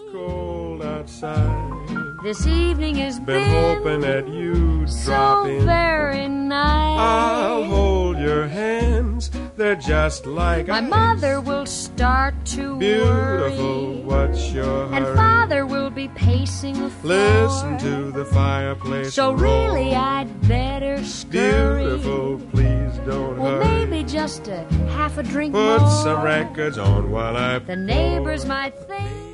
cold outside. This evening has Been hoping that you'd drop so in. very nice. I'll hold your hands, they're just like My ice. mother will start to Beautiful, worry, what's your hurry? and father will be pacing the floor. Listen to the fireplace So roar. really I'd better scurry. Beautiful, please don't Well, hurry. maybe just a half a drink Put more. some records on while I The neighbors might think